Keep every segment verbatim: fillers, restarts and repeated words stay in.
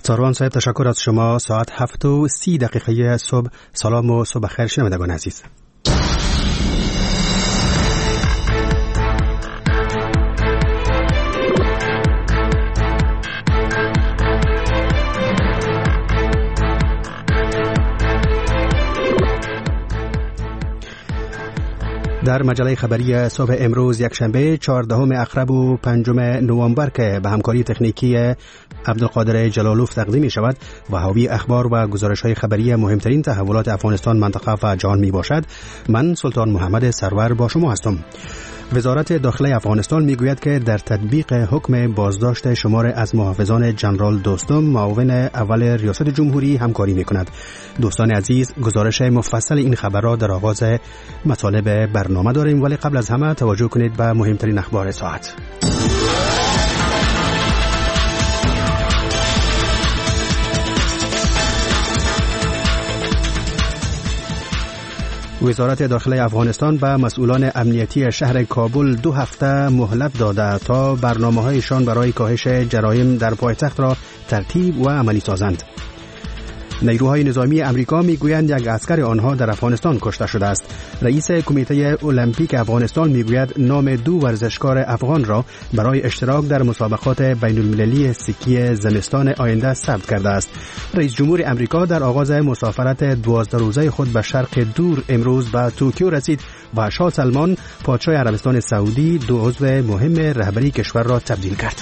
ساروان صاحب تشکر از شما. ساعت هفت و سی دقیقه صبح. سلام و صبح خیر شنوندگان عزیز. در مجله خبری صبح امروز یکشنبه چهاردهم اکتبر و پنجم نوامبر که به همکاری تکنیکی عبدالقادر جلالوف تقدیم می شود و حاوی اخبار و گزارش های خبری مهمترین تحولات افغانستان، منطقه و جهان می باشد. من سلطان محمد سرور با شما هستم. وزارت داخله افغانستان میگوید که در تطبیق حکم بازداشت شمار از محافظان جنرال دوستم، معاون اول ریاست جمهوری همکاری میکند. دوستان عزیز، گزارش مفصل این خبر را در آغاز مطالب برنامه داریم، ولی قبل از همه توجه کنید به مهمترین اخبار ساعت. وزارت داخله افغانستان به مسئولان امنیتی شهر کابل دو هفته مهلت داده تا برنامه‌هایشان برای کاهش جرایم در پایتخت را ترتیب و عملی سازند. نیروهای نظامی امریکا میگویند یک عسکر آنها در افغانستان کشته شده است. رئیس کمیته المپیک افغانستان میگوید نام دو ورزشکار افغان را برای اشتراک در مسابقات بین المللی سکی زمستان آینده ثبت کرده است. رئیس جمهور امریکا در آغاز مسافرت دوازده روزه خود به شرق دور امروز به توکیو رسید و شاه سلمان پادشاه عربستان سعودی دو عضو مهم رهبری کشور را تبدیل کرد.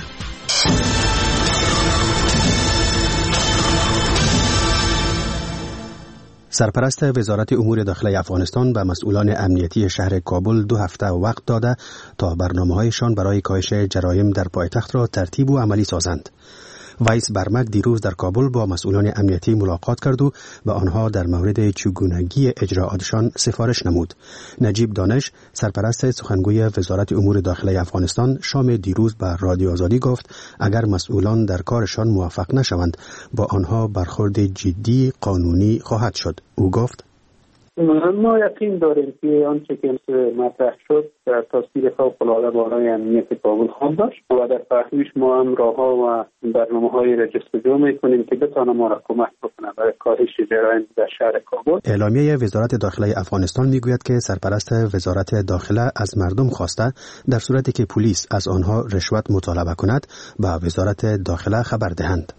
سرپرست وزارت امور داخله افغانستان به مسئولان امنیتی شهر کابل دو هفته وقت داده تا برنامه‌هایشان برای کاهش جرایم در پایتخت را ترتیب و عملی سازند. وایس برمک دیروز در کابل با مسئولان امنیتی ملاقات کرد و به آنها در مورد چگونگی اجراعاتشان سفارش نمود. نجیب دانش، سرپرست سخنگوی وزارت امور داخله افغانستان، شام دیروز به رادیو آزادی گفت اگر مسئولان در کارشان موفق نشوند با آنها برخورد جدی قانونی خواهد شد. او گفت ما یقین داریم که آنچه که مطرح شد در تاثیر فوق‌العاده بالای امنیت کابل خواهد داشت و در پهلوش ما هم راه‌ها و برنامه‌هایی را جستجو می‌کنیم که بتوانه ما را کمک بکنه برای کاهش جرایم در شهر کابل. اعلامیه وزارت داخله افغانستان میگوید که سرپرست وزارت داخله از مردم خواسته در صورتی که پلیس از آنها رشوت مطالبه کند به وزارت داخله خبر دهند.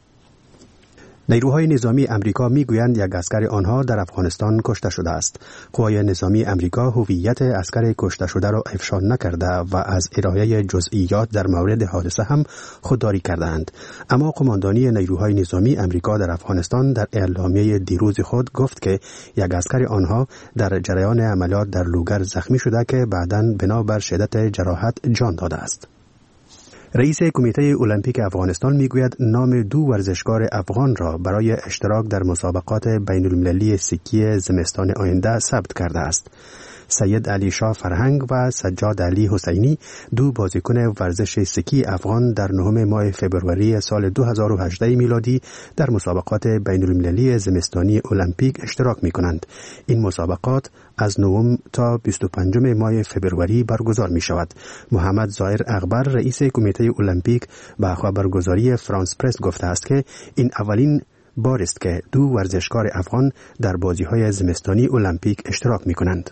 نیروهای نظامی امریکا میگویند یک عسکر آنها در افغانستان کشته شده است. قوای نظامی امریکا هویت عسکر کشته شده را افشا نکرده و از ارائه جزئیات در مورد حادثه هم خودداری کردند. اما قماندانی نیروهای نظامی امریکا در افغانستان در اعلامیه دیروز خود گفت که یک عسکر آنها در جریان عملیات در لوگر زخمی شده که بعداً بنابر شدت جراحت جان داده است. رئیس کمیته المپیک افغانستان میگوید نام دو ورزشکار افغان را برای اشتراک در مسابقات بین المللی سکی زمستان آینده ثبت کرده است. سید علی شاه فرهنگ و سجاد علی حسینی، دو بازیکن ورزش سکی افغان، در نهم ماه فبروری سال دو هزار و هجده میلادی در مسابقات بین المللی زمستانی المپیک اشتراک می کنند. این مسابقات از نهم تا بیست و پنجم ماه فبروری برگزار می شود. محمد ظاهر اغبر، رئیس کمیته المپیک، به خبرگزاری فرانس پرس گفته است که این اولین بار است که دو ورزشکار افغان در بازی‌های زمستانی المپیک اشتراک می کنند.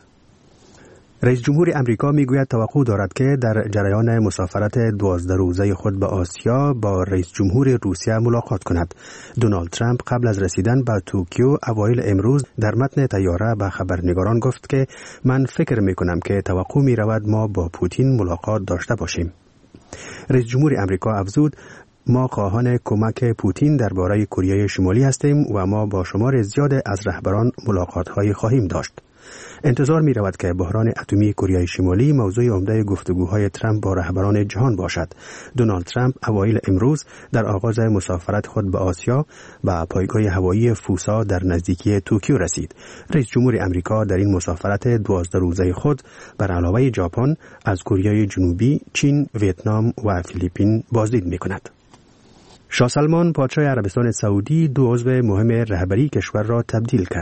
رئیس جمهور امریکا میگوید توقع دارد که در جریان مسافرت دوازده روزه خود به آسیا با رئیس جمهور روسیه ملاقات کند. دونالد ترامپ قبل از رسیدن به توکیو اوایل امروز در متن طیاره به خبرنگاران گفت که من فکر میکنم که توقع میرود ما با پوتین ملاقات داشته باشیم. رئیس جمهور امریکا افزود ما خواهان کمک پوتین درباره کره شمالی هستیم و ما با شمار زیاد از رهبران ملاقات‌های خواهیم داشت. انتظار می رود که بحران اتمی کره شمالی موضوع عمده گفتگوهای ترامپ با رهبران جهان باشد. دونالد ترامپ اوایل امروز در آغاز مسافرت خود به آسیا به پایگاه هوایی فوسا در نزدیکی توکیو رسید. رئیس جمهور امریکا در این مسافرت دوازده روزه خود بر علاوه ژاپن از کره جنوبی، چین، ویتنام و فیلیپین بازدید می کند. شاه سلمان پادشاه عربستان سعودی دو عضو مهم رهبری کشور را تبدیل کرد.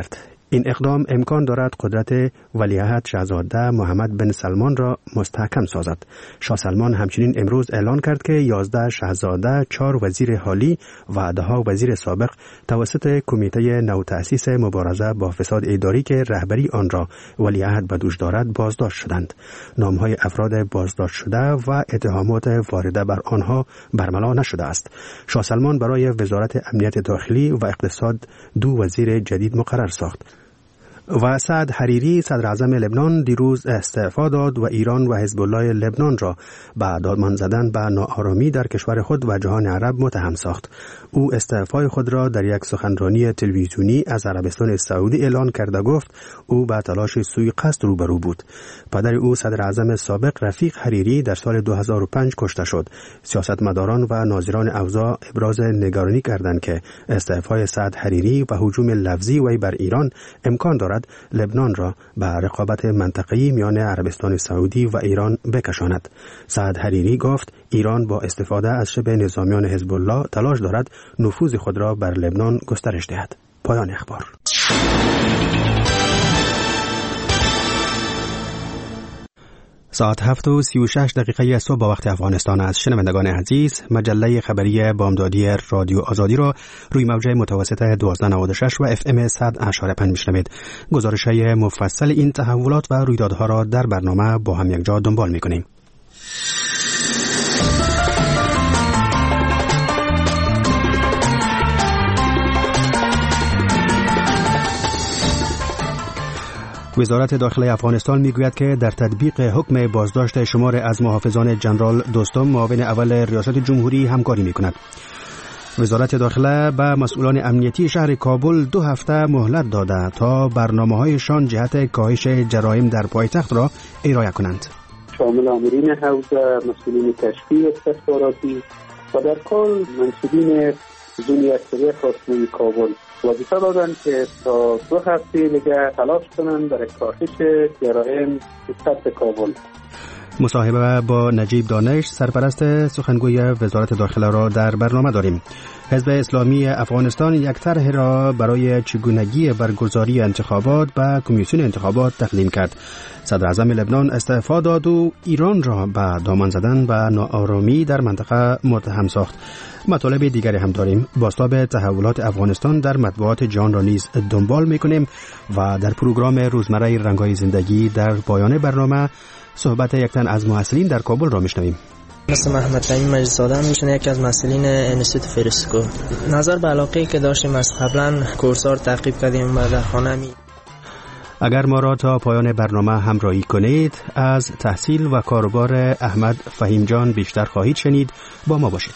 این اقدام امکان دارد قدرت ولیعهد شاهزاده محمد بن سلمان را مستحکم سازد. شاه سلمان همچنین امروز اعلان کرد که یازده شاهزاده، چهار وزیر حالی و ده وزیر سابق توسط کمیته نوتأسیس مبارزه با فساد اداری که رهبری آن را ولیعهد به دوش دارد بازداشت شدند. نامهای افراد بازداشت شده و اتهامات وارده بر آنها برملا نشده است. شاه سلمان برای وزارت امنیت داخلی و اقتصاد دو وزیر جدید مقرر ساخت. و سعد حریری صدر اعظم لبنان دیروز استعفا داد و ایران و حزب الله لبنان را به دامن زدن به ناآرامی در کشور خود و جهان عرب متهم ساخت. او استعفای خود را در یک سخنرانی تلویزیونی از عربستان سعودی اعلان کرده گفت او به تلاش سوءقصد روبرو بود. پدر او صدر اعظم سابق رفیق حریری در سال دو هزار و پنج کشته شد. سیاستمداران و ناظران اوضاع ابراز نگرانی کردند که استعفای سعد حریری و هجوم لفظی وی بر ایران امکان دارد لبنان را به رقابت منطقه‌ای میان عربستان سعودی و ایران بکشاند. سعد حریری گفت ایران با استفاده از شبه نظامیان حزب الله تلاش دارد نفوذ خود را بر لبنان گسترش دهد. پایان اخبار. ساعت هفت و سی و شش دقیقه صبح با وقت افغانستان است. شنوندگان عزیز، مجله خبری بامدادی رادیو آزادی را روی موج متوسط دوازده نود و شش و اف ام صد اشاره پنج میشنوید. گزارش‌های مفصل این تحولات و رویدادها را در برنامه با هم یک جا دنبال می‌کنیم. وزارت داخلی افغانستان میگوید که در تطبیق حکم بازداشت شمار از محافظان جنرال دوستم معاون اول ریاست جمهوری همکاری میکند. وزارت داخله به مسئولان امنیتی شهر کابل دو هفته مهلت داده تا برنامه‌هایشان جهت کاهش جرایم در پایتخت را ارائه کنند. شامل آمرین حوزه، مسئولین کشفی استخباراتی و در کل منصوبین زونی اکثری خواستگاه کابل وظیفه دادن که تا دو هفته دیگه تلاش کنن برای کاهش جرایم سطح کابل. مصاحبه با نجیب دانش سرپرست سخنگوی وزارت داخله را در برنامه داریم. حزب اسلامی افغانستان یک طرح را برای چگونگی برگزاری انتخابات به کمیسیون انتخابات تقدیم کرد. صدر اعظم لبنان استعفا داد و ایران را به دامن زدن به ناآرامی در منطقه متهم ساخت. مطالب دیگری هم داریم. بازتاب تحولات افغانستان در مطبوعات جهان را نیز دنبال می‌کنیم و در پروگرام روزمره رنگ‌های زندگی در پایان برنامه صحبت یک تن از محصلین در کابل را میشنویم. مثل محمد تمیم مجلس‌زاده میشن یکی از محصلین انستیتوت فرسکو. نظر به علاقه‌ای که داشتیم از قبلا کورس‌ها رو تعقیب کردیم و در خانه می اگر ما را تا پایان برنامه همراهی کنید از تحصیل و کاروبار احمد فهیم جان بیشتر خواهید شنید. با ما باشید.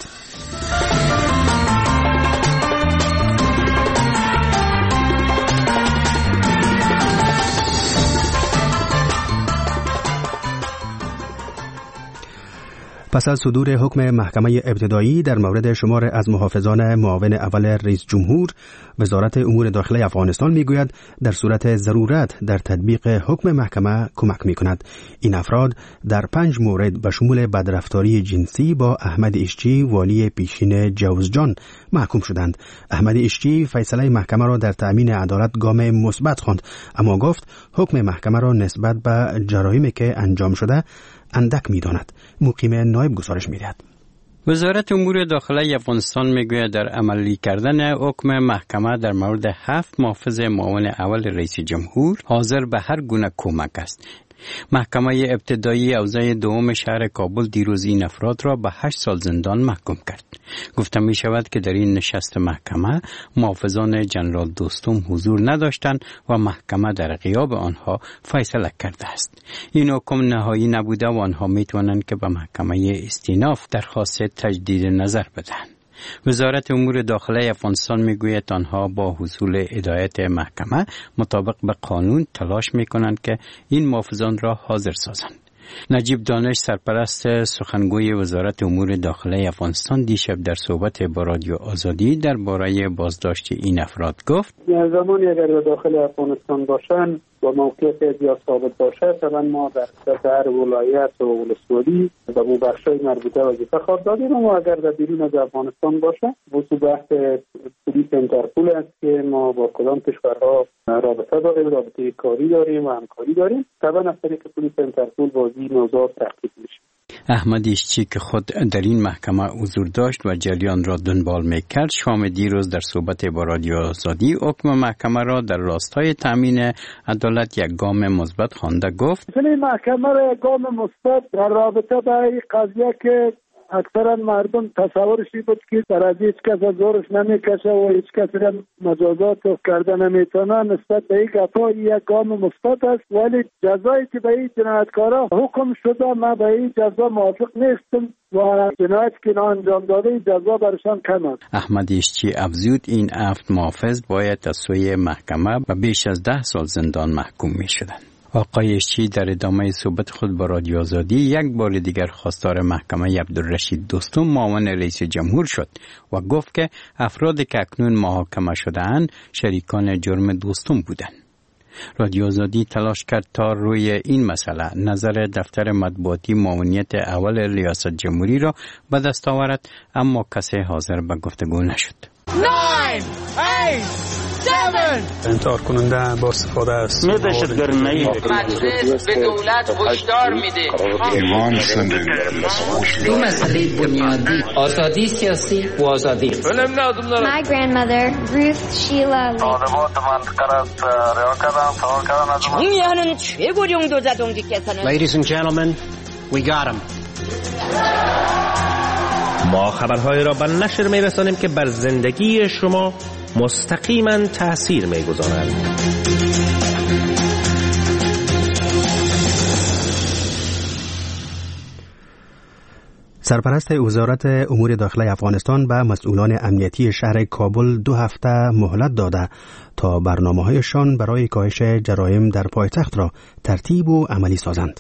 پس از صدور حکم محکمه ابتدایی در مورد شمار از محافظان معاون اول رئیس جمهور، وزارت امور داخلی افغانستان میگوید در صورت ضرورت در تطبیق حکم محکمه کمک میکند. این افراد در پنج مورد به شمول بدرفتاری جنسی با احمد اشچی والی پیشین جوزجان محکوم شدند. احمد اشچی فیصله محکمه را در تأمین عدالت گام مثبت خواند، اما گفت حکم محکمه را نسبت به جرایمی که انجام شده اندک می‌داند. مقیم نایب گزارش می‌دهد. وزارت امور داخلی افغانستان میگوید در عملی کردن حکم محکمه در مورد هفت محافظ معاون اول رئیس جمهور حاضر به هر گونه کمک است. محکمه ابتدایی اوضاع دوم شهر کابل دیروز این افراد را به هشت سال زندان محکوم کرد. گفته می شود که در این نشست محکمه محافظان جنرال دوستم حضور نداشتند و محکمه در غیاب آنها فیصله کرده است. این حکم نهایی نبوده و آنها می توانند که به محکمه استیناف درخواست تجدید نظر بدهند. وزارت امور داخلی افغانستان میگوید آنها با حصول هدایت محکمه مطابق به قانون تلاش میکنند که این محافظان را حاضر سازند. نجیب دانش سرپرست سخنگوی وزارت امور داخلی افغانستان دیشب در صحبت با رادیو آزادی درباره بازداشت این افراد گفت: زمانی اگر داخل افغانستان باشن و موقعیت زیاد ثابت باشه طبعا ما در هر ولایت و ولسوالی به اون بخش‌های مربوطه وظیفه خواهد دادیم و اگر در بیرون از افغانستان باشه بحث بحث پلیس اینترپول است که ما با کدام کشورها رابطه داریم، رابطه کاری داریم و همکاری داریم. طبعا از طریق پلیس اینترپول بازی موضوع تحقیق میشه. احمد ایشچی که خود در این محکمه حضور داشت و جریان را دنبال میکرد شام دیروز در صحبت با رادیو آزادی حکم محکمه را در راستای تامین عدالت یک گام مثبت خوانده گفت این محکمه را یک گام مثبت در رابطه با این قضیه که اکثرا مردم تصورشی بود که در از هیچ کس از زورش نمیکشه و هیچ کس را مجازات کرده نمیتونه نسبت به این گپا یک گام مثبت است، ولی جزایی که به این جنایتکارا حکم شده ما به این جزا موافق نیستم و جنایت که انجام داده جزا برشان کم است. احمد ایشچی افزود این هفت محافظ باید از سوی محکمه به بیش از ده سال زندان محکوم می شدند. آقای ایشچی در ادامه صحبت خود با رادیو آزادی یک بار دیگر خواستار محکمه عبدالرشید دوستم معاون رئیس جمهور شد و گفت که افرادی که اکنون محاکمه شده‌اند شریکان جرم دوستم بودند. رادیو آزادی تلاش کرد تا روی این مسئله نظر دفتر مطبوعاتی معاونیت اول ریاست جمهوری را به دست آورد، اما کسی حاضر به گفتگو نشد. nine, eight, seven انتحار کننده با استفاده است. مجلس به دولت هشدار میده. دو مسئله بنیادی آزادی سیاسی و آزادی. My grandmother Ruth Sheila 총리하는 최고령 도자동지께서는 Ladies and gentlemen, we got him. ما خبرهای را به نشر می رسانیم که بر زندگی شما مستقیما تأثیر می گذارند. سرپرست وزارت امور داخله افغانستان به مسئولان امنیتی شهر کابل دو هفته مهلت داده تا برنامه‌هایشان برای کاهش جرایم در پایتخت را ترتیب و عملی سازند.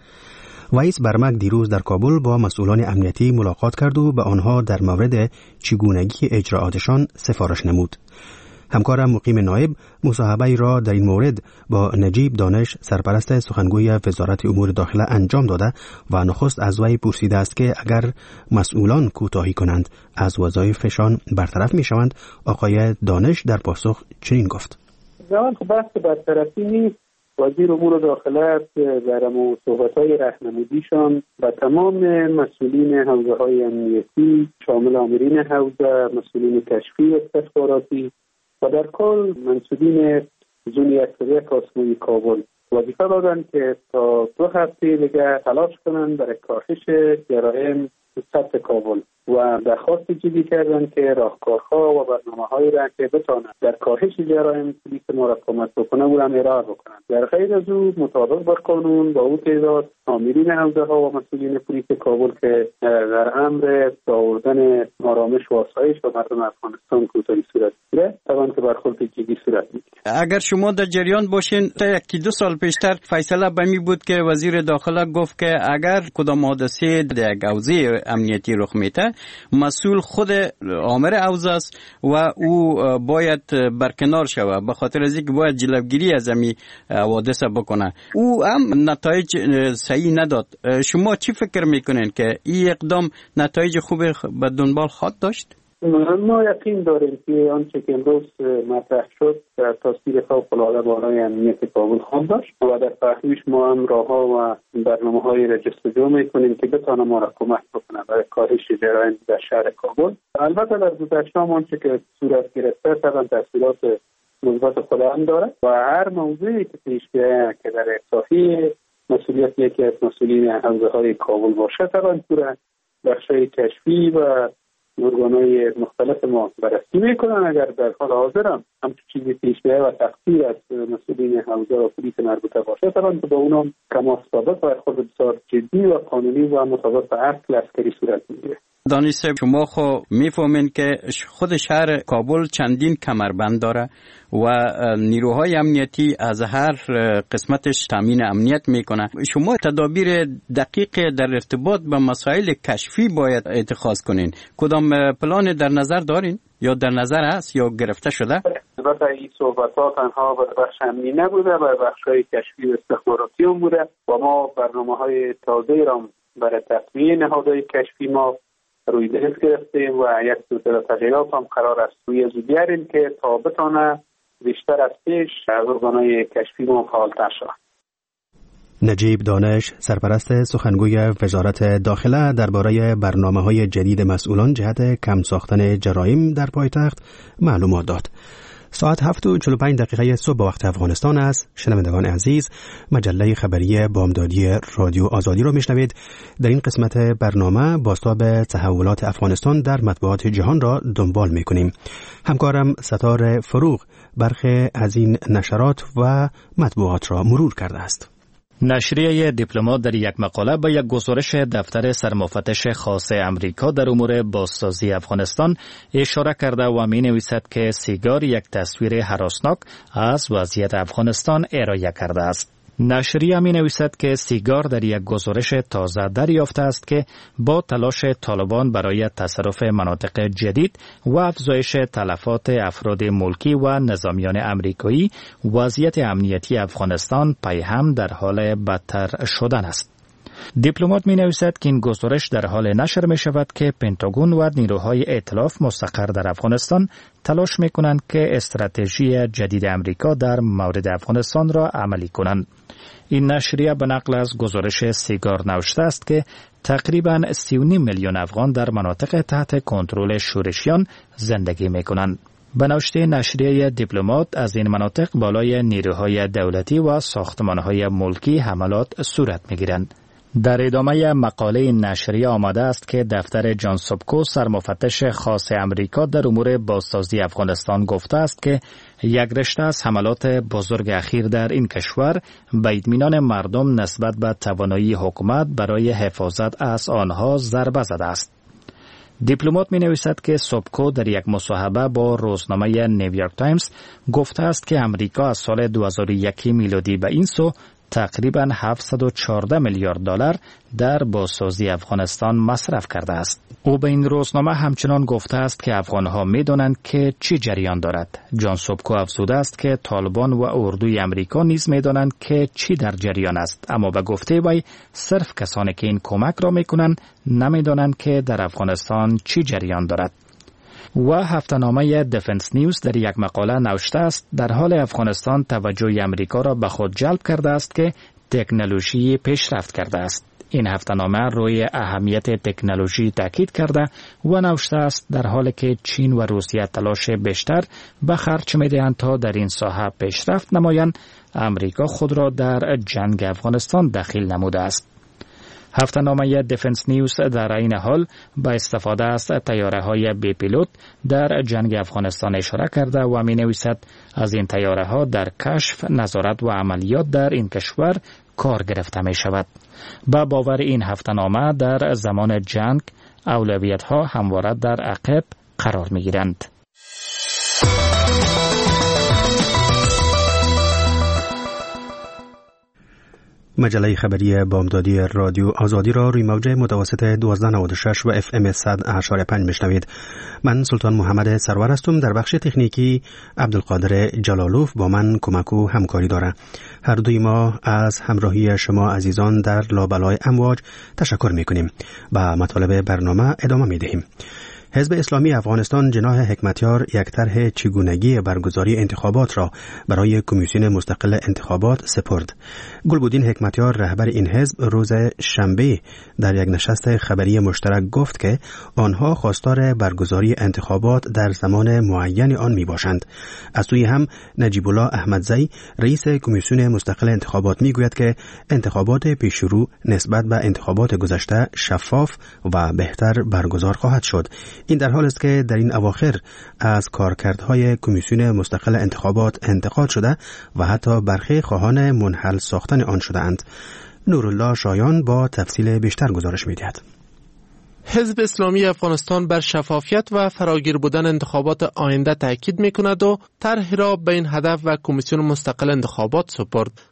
وایس برمک دیروز در کابل با مسئولان امنیتی ملاقات کرد و به آنها در مورد چگونگی اجراعاتشان سفارش نمود. همکارم مقیم نایب مصاحبه را در این مورد با نجیب دانش سرپرست سخنگوی وزارت امور داخله انجام داده و نخست از وی پرسیده است که اگر مسئولان کوتاهی کنند از وظایفشان برطرف می شوند. آقای دانش در پاسخ چنین گفت: زمان خب بحث برطرفی نیست. وزیر امور داخله در صحبت‌های راهنمودیشان و تمام مسئولین حوزه‌های امنیتی شامل آمرین حوزه، مسئولین کشفی استخباراتی و در کل منصوبین زون یک‌سویه کاسموی کابل وظیفه دادند که تا دو هفته دیگه تلاش کنند برای کاهش جرایم سطح کابل و درخواست جدی کردند که راهکارها و برنامه‌هایی را که بتوانند در کاهش جرایم پلیس ما را کمک بکنه او را ارائه بکنند. در غیر از او مطابق با قانون با او تعداد آمرین حوزه‌ها و مسئولین پلیس کابل که در امر آوردن آرامش و آسایش به مردم افغانستان کوتاهی صورت می‌گیره توان که برخورد جدی صورت می‌گیره. اگر شما در جریان باشین تا یکی دو سال پیشتر فیصله به می بود که وزیر داخله گفت که اگر کدام حادثه در یک حوزه امنیتی رخ میده مسئول خود آمر حوزه است و او باید برکنار شود به خاطر از اینکه باید جلوگیری از این حوادث بکنه. او هم نتایج صحیح نداد. شما چی فکر میکنین که این اقدام نتایج خوب به دنبال خواهد داشت؟ ما یقین داریم که آنچه که امروز مطرح شد در تاثیر فوق‌العاده بالای امنیت کابل خواهد داشت و در پهلوش ما هم راه‌ها و برنامه‌هایی را جستجو می‌کنیم که بتونه ما را کمک بکنه برای کاهش جرایم در شهر کابل. البته در گذشته آنچه که صورت گرفته طبعا تاثیرات مثبت خود هم داره و هر موضوعی که پیش بیاید که در احساسی مسئولیت یکی از مسئولین حوزه‌های کابل باشه طبعا پورا بخش‌های کشفی و ارگان‌های مختلف ما بررسی میکنن. اگر در حال حاضر هم همچون چیزی پیش بیاید و تقصیر از مسئولین حوزه و پلیس مربوطه باشه طبعا که با اونم کما ثابت و خود بسیار جدی و قانونی و مطابق به اصل عسکری صورت میگیره. دانش صاحب شما خو میفهمین که خود شهر کابل چندین کمربند داره و نیروهای امنیتی از هر قسمتش تامین امنیت میکنه. شما تدابیر دقیق در ارتباط با مسائل کشفی باید اتخاذ کنین. کدام پلان در نظر دارین یا در نظر هست یا گرفته شده؟ البته این صحبت‌ها تنها بر بخش امنی نبوده، بر بخش‌های کشفی و استخباراتی هم بوده و ما برنامه‌های تازه را برای تقویه نهادهای کشفی ما روی دست گرفتیم و یک سلسله تغییرات هم قرار است روی زودیاریم که تا بتانه بیشتر از پیش از ارگان‌های کشفی ما فعال‌تر شود. نجیب دانش، سرپرست سخنگوی وزارت داخله، درباره برنامه‌های جدید مسئولان جهت کم ساختن جرایم در پایتخت معلومات داد. ساعت هفت و چهل و پنج دقیقه صبح به وقت افغانستان است. شنوندگان عزیز، مجله خبری بامدادی رادیو آزادی را میشنوید. در این قسمت برنامه بازتاب تحولات افغانستان در مطبوعات جهان را دنبال میکنیم. همکارم ستار فروغ برخی از این نشرات و مطبوعات را مرور کرده است. نشریه دیپلمات در یک مقاله به یک گزارش دفتر سرمفتش خاص امریکا در امور بازسازی افغانستان اشاره کرده و می نویسد که سیگار یک تصویر هراسناک از وضعیت افغانستان ارائه کرده است. نشریه می نویسد که سیگار در یک گزارش تازه دریافته است که با تلاش طالبان برای تصرف مناطق جدید و افزایش تلفات افراد ملکی و نظامیان امریکایی، وضعیت امنیتی افغانستان پیهم در حال بدتر شدن است. دیپلمات می نویسد که این گزارش در حال نشر می شود که پنتاگون و نیروهای ائتلاف مستقر در افغانستان تلاش می کنند که استراتژی جدید امریکا در مورد افغانستان را عملی کنند. این نشریه به نقل از گزارش سیگار نوشته است که تقریباً سی و نیم میلیون افغان در مناطق تحت کنترل شورشیان زندگی می کنند. به نوشته نشریه دیپلمات، از این مناطق بالای نیروهای دولتی و ساختمانهای ملکی حملات صورت می گیرند. در ادامه مقاله نشریه آمده است که دفتر جان سوبکو، سرمفتش خاص امریکا در امور بازسازی افغانستان، گفته است که یک رشته از حملات بزرگ اخیر در این کشور به اطمینان مردم نسبت به توانایی حکومت برای حفاظت از آنها ضربه زده است. دیپلمات می نویسد که سوبکو در یک مصاحبه با روزنامه نیویورک تایمز گفته است که امریکا از سال دو هزار و یک میلادی به این سو تقریباً هفتصد و چهارده میلیارد دلار در بازسازی افغانستان مصرف کرده است. او به این روزنامه همچنان گفته است که افغانها می‌دانند که چی جریان دارد. جان سوبکو افزوده است که طالبان و اردوی امریکا نیز می‌دانند که چی در جریان است، اما به گفته وی صرف کسانی که این کمک را می‌کنند نمی‌دانند که در افغانستان چی جریان دارد. و هفته‌نامه دفنس نیوز در یک مقاله نوشته است در حال افغانستان توجه امریکا را به خود جلب کرده است که تکنولوژی پیشرفت کرده است. این هفته‌نامه روی اهمیت تکنولوژی تاکید کرده و نوشته است در حالی که چین و روسیه تلاش بیشتر به خرج می‌دهند تا در این ساحه پیشرفت نمایند، امریکا خود را در جنگ افغانستان دخیل نموده است. هفته‌نامه دفنس نیوز در این حال با استفاده از طیاره‌های بی پیلوت در جنگ افغانستان اشاره کرده و می‌نویسد از این طیاره‌ها در کشف، نظارت و عملیات در این کشور کار گرفته می‌شود. با باور این هفته‌نامه در زمان جنگ اولویت‌ها همواره در عقب قرار می‌گیرند. مجله خبری بامدادی رادیو آزادی را روی موج متوسط دوازده نود و شش و اف ام صد و هشت و پنج میشنوید. من سلطان محمد سرور هستم. در بخش تکنیکی عبدالقادر جلالوف با من کمک و همکاری داره. هر دوی ما از همراهی شما عزیزان در لابلای امواج تشکر میکنیم. با مطالب برنامه ادامه میدهیم. حزب اسلامی افغانستان جناح حکمتیار یک طرح چگونگی برگزاری انتخابات را برای کمیسیون مستقل انتخابات سپرد. گلبودین حکمتیار رهبر این حزب روز شنبه در یک نشست خبری مشترک گفت که آنها خواستار برگزاری انتخابات در زمان معین آن می باشند. از سوی هم نجیب الله احمدزی رئیس کمیسیون مستقل انتخابات می گوید که انتخابات پیشرو نسبت به انتخابات گذشته شفاف و بهتر برگزار خواهد شد. این در حال است که در این اواخر از کارکردهای کمیسیون مستقل انتخابات انتقاد شده و حتی برخی خواهان منحل ساختن آن شده‌اند. نورالله شایان با تفصیل بیشتر گزارش می‌دهد. حزب اسلامی افغانستان بر شفافیت و فراگیر بودن انتخابات آینده تاکید می‌کند و طرحی را به این هدف و کمیسیون مستقل انتخابات سپرد.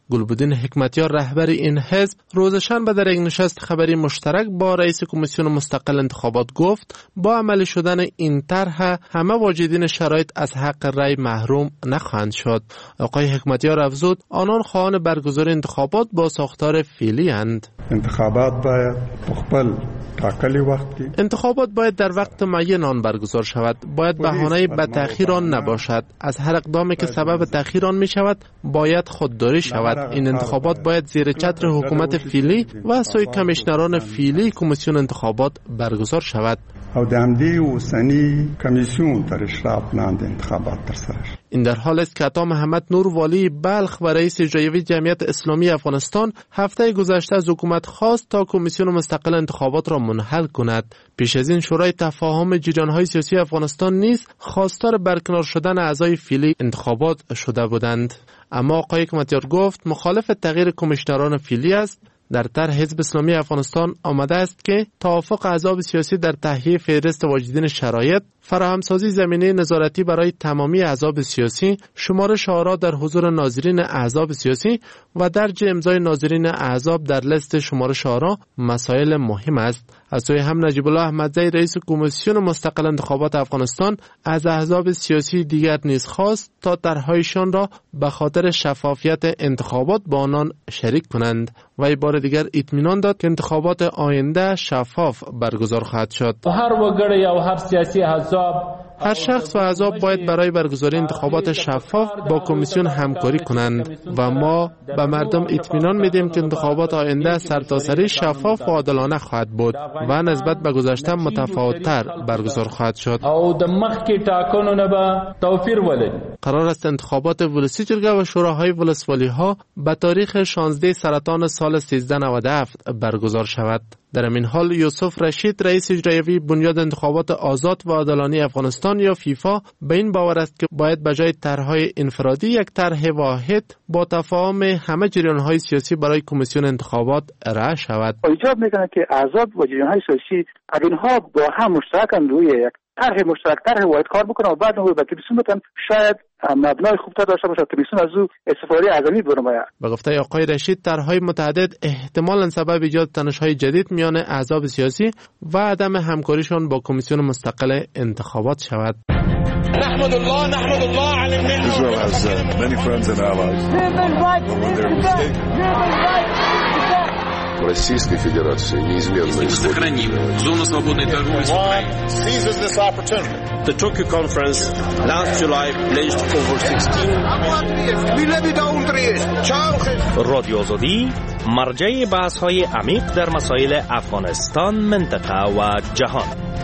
گلبدین حکمتیار رهبر این حزب روز شنبه در یک نشست خبری مشترک با رئیس کمیسیون مستقل انتخابات گفت با عملی شدن این طرح همه واجدین شرایط از حق رأی محروم نخواهند شد. آقای حکمتیار افزود آنان خواهان برگزاری انتخابات با ساختار فعلی اند. انتخابات باید مقبل تاکلی وقتی انتخابات باید در وقت معین آن برگزار شود. باید بهانه به تأخیر آن نباشد. از هر اقدامی که سبب تأخیر آن می شود باید خودداری شود. این انتخابات باید زیر چتر حکومت فعلی و سوی کمیشنران فعلی کمیسیون انتخابات برگزار شود. او دامدی و سنی کمیسیون در اشراف ناند انتخابات در سرش. این در حال است که عطا محمد نور والی بلخ و رئیس اجرایی جمعیت اسلامی افغانستان هفته گذشته از حکومت خواست تا کمیسیون مستقل انتخابات را منحل کند. پیش از این شورای تفاهم جریان‌های سیاسی افغانستان نیز خواستار برکنار شدن اعضای فعلی انتخابات شده بودند. اما آقای حکمتیار گفت مخالف تغییر کمیشنران فعلی است. در طرح حزب اسلامی افغانستان آمده است که توافق احزاب سیاسی در تهیه فهرست واجدین شرایط، فراهمسازی زمینه نظارتی برای تمامی احزاب سیاسی، شمارش آرا در حضور ناظرین احزاب سیاسی و درج امضای ناظرین احزاب در لیست شمارش آرا مسائل مهم است. از سوی هم نجیب الله احمدزی رئیس کمیسیون مستقل انتخابات افغانستان از احزاب سیاسی دیگر نیز خواست تا طرحهایشان را به خاطر شفافیت انتخابات با آنان شریک کنند و بار دیگر اطمینان داد که انتخابات آینده شفاف برگزار خواهد شد. هر وګړی یا هر سیاسی حزب هر شخص و احزاب باید برای برگزاری انتخابات شفاف با کمیسیون همکاری کنند و ما به مردم اطمینان میدیم که انتخابات آینده سرتاسری شفاف و عادلانه خواهد بود و نسبت به گذشته متفاوت‌تر برگزار خواهد شد. او د مخکې ټاکنو نه به توفیر ولري. قرار است انتخابات ولسی جرگه و شوراهای ولسوالی‌ها به تاریخ شانزده سرطان سال سیزده نود و هفت برگزار شود. در این حال یوسف رشید رئیس اجرایی بنیاد انتخابات آزاد و عادلانه افغانستان یا فیفا به این باور است که باید به جای طرح‌های انفرادی یک طرح واحد با تفاهم همه جریان‌های سیاسی برای کمیسیون انتخابات ارائه شود. ایجاب می‌کند که احزاب و جریان‌های سیاسی اینها با هم مشترکاً روی یک طرح مشترک طرح واحد کار بکنن و بعد اون رو به کمیسیون بدن، شاید مبنای خوبتر داشته باشه، کمیسیون از او استفاده اعظمی برنماید. به گفته آقای رشید طرح‌های متعدد احتمالاً سبب ایجاد تنش‌های جدید میان احزاب سیاسی و عدم همکاریشان با کمیسیون مستقل انتخابات شود. نحمد الله نحمد الله علی الملل. Israel has uh, many friends and allies. Российской Федерации неизменно сохраним зону свободной торговли с Украиной. Seizes this opportunity. The Tokyo conference last July pledged over sixteen رادیو آزادی مرجع بحث‌های عمیق در مسائل افغانستان، منطقه و جهان.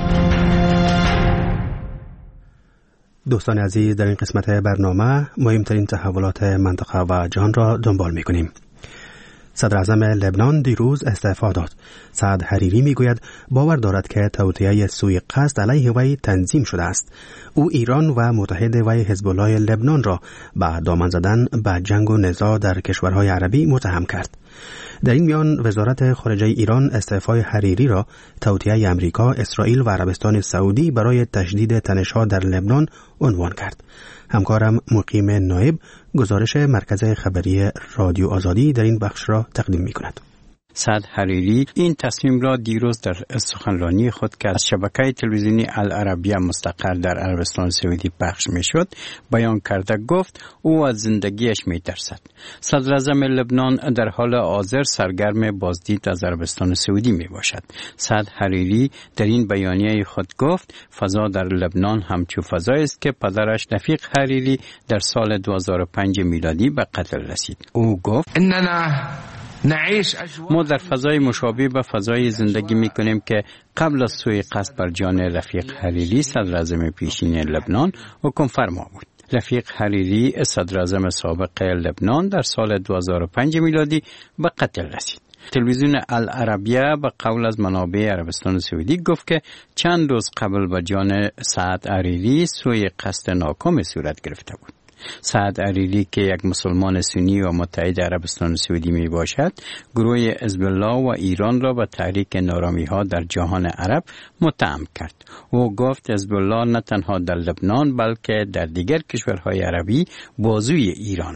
دوستان عزیز، در این قسمت برنامه مهمترین تحولات منطقه و جهان را دنبال می‌کنیم. صدر اعظم لبنان دیروز استعفا داد. سعد حریری میگوید باور دارد که توطئه سوی قصد علیه وی تنظیم شده است. او ایران و متحد وی حزب الله لبنان را به دامن زدن به جنگ و نزاع در کشورهای عربی متهم کرد. در این میان وزارت خارجه ایران استعفای حریری را توطئه امریکا، اسرائیل و عربستان سعودی برای تشدید تنش‌ها در لبنان عنوان کرد. همکارم مقیم نایب گزارش مرکز خبری رادیو آزادی در این بخش را تقدیم می کند. سعد حریری این تصمیم را دیروز در سخنرانی خود که از شبکه تلویزیونی العربیه مستقر در عربستان سعودی پخش می شد بیان کرده گفت او از زندگیش می ترسد. صدر اعظم لبنان در حال حاضر سرگرم بازدید از عربستان سعودی می باشد. سعد حریری در این بیانیه خود گفت فضا در لبنان همچو فضایی است که پدرش رفیق حریری در سال دو هزار و پنج میلادی به قتل رسید. او گفت اننا ما در فضای مشابه به فضای زندگی می کنیم که قبل از سوی قصد بر جان رفیق حریری صدر اعظم پیشین لبنان حکم فرما بود. رفیق حریری صدر اعظم سابق لبنان در سال دو هزار و پنج میلادی به قتل رسید. تلویزیون العربیه به قول از منابع عربستان سعودی گفت که چند روز قبل به جان سعد حریری سوی قصد ناکام صورت گرفته بود. سعد حریری که یک مسلمان سنی و متحد عربستان سعودی می باشد، گروه حزب الله و ایران را به تحریک نارامی ها در جهان عرب متهم کرد. او گفت حزب الله نه تنها در لبنان بلکه در دیگر کشورهای عربی بازوی ایران است.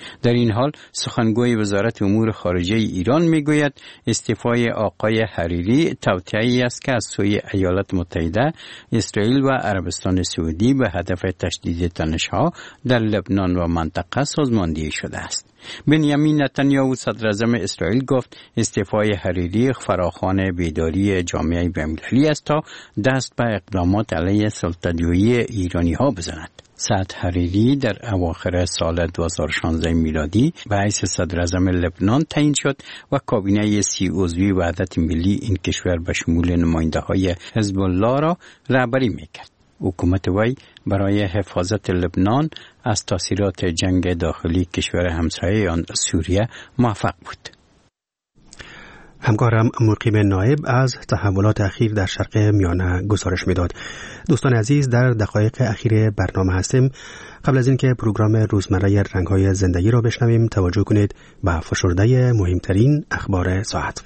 در این حال سخنگوی وزارت امور خارجه ایران میگوید استعفای آقای حریری توطئه‌ای است که از سوی ایالات متحده، اسرائیل و عربستان سعودی به هدف تشدید تنش‌ها در لبنان و منطقه سازماندهی شده است. بنیامین نتانیاهو صدر اعظم اسرائیل گفت استعفای حریری فراخوان بیداری جامعه بین‌المللی است تا دست به اقدامات علیه سلطه‌جویی ایرانی‌ها بزند. سعد حریری در اواخر سال دو هزار و شانزده میلادی به حیث صدر اعظم لبنان تعیین شد و کابینه سی عضوی وحدت ملی این کشور به شمول نماینده‌های حزب الله را رهبری می‌کرد. حکومت وی برای حفاظت لبنان از تاثیرات جنگ داخلی کشور همسایه آن سوریه موفق بود. همکارم مقیم نایب از تحولات اخیر در شرق میانه گزارش میداد. دوستان عزیز، در دقایق اخیر برنامه هستیم. قبل از اینکه پروگرام روزمره رنگ‌های زندگی را بشنویم، توجه کنید به فشرده مهمترین اخبار ساعت.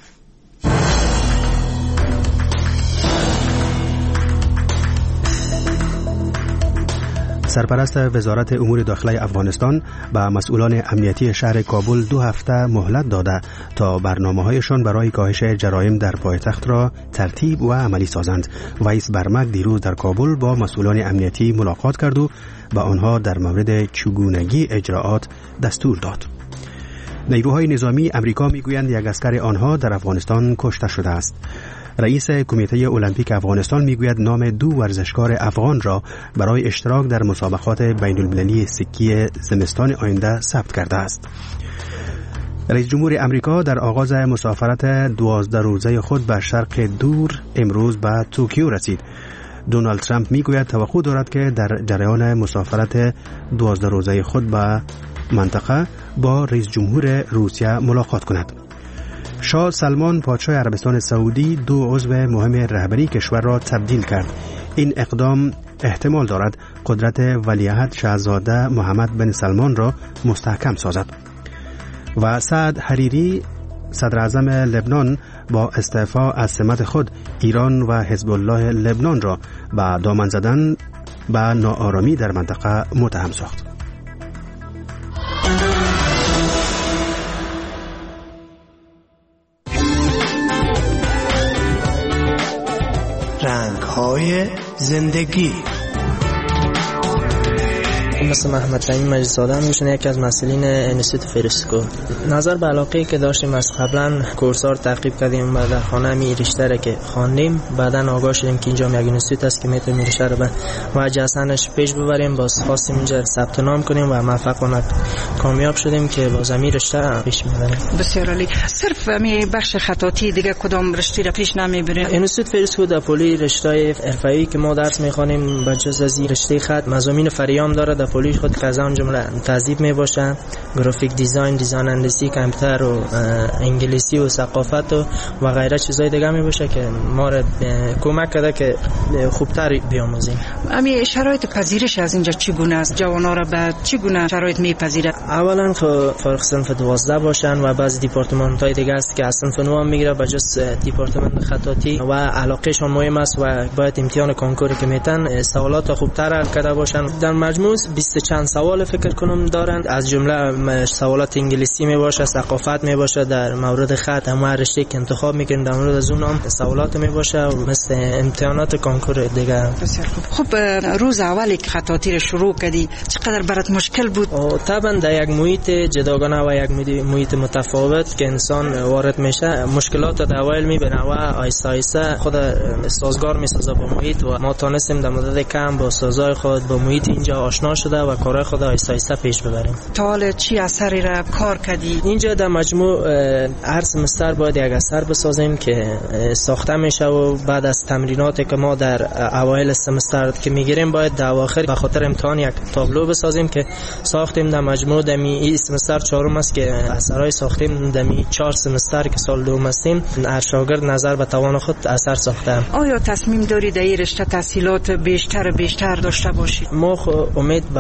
سرپرست وزارت امور داخلی افغانستان به مسئولان امنیتی شهر کابل دو هفته مهلت داده تا برنامه‌هایشان برای کاهش جرایم در پایتخت را ترتیب و عملی سازند. ویس برمک دیروز در کابل با مسئولان امنیتی ملاقات کرد و به آنها در مورد چگونگی اجراعات دستور داد. نیروهای نظامی امریکا میگویند یک اسکر آنها در افغانستان کشته شده است. رئیس کمیته المپیک افغانستان میگوید نام دو ورزشکار افغان را برای اشتراک در مسابقات بین المللی سکی زمستان آینده ثبت کرده است. رئیس جمهور امریکا در آغاز مسافرت دوازده روزه خود به شرق دور امروز به توکیو رسید. دونالد ترامپ میگوید توقع دارد که در جریان مسافرت دوازده روزه خود به منطقه با رئیس جمهور روسیه ملاقات کند. شاه سلمان پادشاه عربستان سعودی دو عضو مهم رهبری کشور را تبدیل کرد. این اقدام احتمال دارد قدرت ولیعهد شاهزاده محمد بن سلمان را مستحکم سازد. و سعد حریری صدر اعظم لبنان با استعفا از سمت خود ایران و حزب الله لبنان را به دامن زدن به ناآرامی در منطقه متهم ساخت. رنگ‌های زندگی. مثل محمد رحیم مجلس‌زاده میشن یکی از مسئولین انستیتوت فریسکو. نظر به علاقه‌ای که داشتیم از قبلا کورسار تعقیب کردیم و در خانه می رشته را که خواندیم، بعدن آگاه شدیم که اینجا یک انستیتوت است که میتونیم رشته رو به وجه اصلاًش پیش ببریم. باز خواستیم اینجا ثبت نام کنیم و موفقانه کامیاب شدیم که باز می رشته پیش میبریم. بسیار عالی. صرف می بخش خطاطی دیگه کدام رشته را پیش نمیبریم؟ انستیتوت فریسکو در پلی رشته حرفه‌ای که ما درس میخوانیم به جز از رشته خط مضامین فریام داره. در پلی خود که از آن جمله تهذیب می باشه، گرافیک دیزاین، دیزاین هندسی، کامپیوتر و انگلیسی و ثقافت و و غیره چیزای دیگه می باشه که ما را کمک کرده که خوبتر بیاموزیم. امی شرایط پذیرش از اینجا چگونه است؟ جوانا را به چگونه شرایط میپذیره؟ اولا فارغ صنف دوازده باشن و بعضی دیپارتمان های دیگه است که از صنف نو هم میگیره به جز دیپارتمان خطاطی و علاقهشون مهم است و باید امتحان کنکوری که میتن سوالات خوبتر حل کرده باشن. در مجموع بیست چند سوال فکر کنم دارند، از جمله سوالات انگلیسی می باشه، ثقافت می باشه، در مورد خط هم رشته که انتخاب میکنیم در مورد از اون هم سوالات می باشه مثل امتحانات کنکور دیگه. بسیار خوب. خب روز اولی که خطاطی رو شروع کردی چقدر برات مشکل بود؟ طبعا در یک محیط جداگانه و یک محیط متفاوت که انسان وارد میشه مشکلات در اول میبینه و آیسته آیسته خود سازگار میسازه با محیط و ما تونستیم در مدت کم با سازای خود با محیط اینجا آشنا شده و کارهای خود آیسته آیسته پیش ببریم. تا حالا چی اثری را کار کردی؟ اینجا در مجموع هر سمستر باید یک اثر بسازیم که ساخته میشه و بعد از تمریناتی که ما در اوایل سمستر که میگیریم باید در اواخر به خاطر امتحان یک تابلو بسازیم که ساختیم. در مجموع دمی این سمستر چهارم است که اثرای ساختیم. دمی چهار سمستر که سال دوم هستیم هر شاگرد نظر به توان خود اثر ساخته. آیا تصمیم داری در این رشته تحصیلات بیشتر بیشتر داشته باشی؟ ما امید به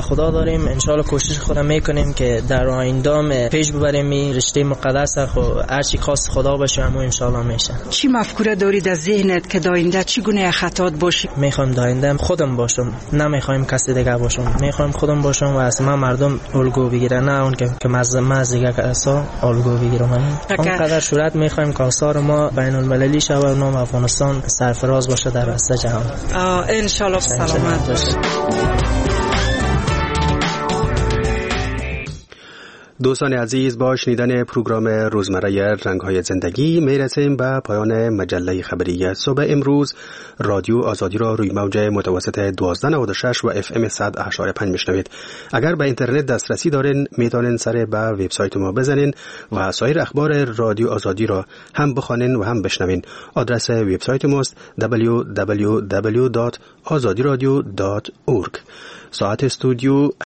خدا داریم. انشالله کوشش خودم میکنیم که در آینده پیش ببریم این رشته مقدس. خو هر چی خواست خدا باشه همون انشالله میشه. چی مفکوره داری در ذهنت که داینده چی گونه خطات باشی؟ میخوام داینده خودم باشم، نمیخوایم کسی دیگه باشم. میخوام خودم باشم و از من مردم الگو بگیرن، نه اون که که مز مز دیگه کسا الگو بگیرم. اونقدر صورت میخوایم که آثار ما بین المللی شه و نام افغانستان سرفراز باشه در رسته جهان. ان شاء الله سلامت باشه. دوستان عزیز، با شنیدن پروگرام روزمره رنگ‌های زندگی میرسیم به پایان مجله خبری صبح امروز. رادیو آزادی را روی موج متوسط دوازده نود و شش و اف ام صد و هشت و پنج میشنوید. اگر به اینترنت دسترسی دارین میتونین سر به وبسایت ما بزنین و سایر اخبار رادیو آزادی را هم بخوانین و هم بشنوین. آدرس وبسایت ماست دبلیو دبلیو دبلیو دات آزادی رادیو دات اورگ. ساعت استودیو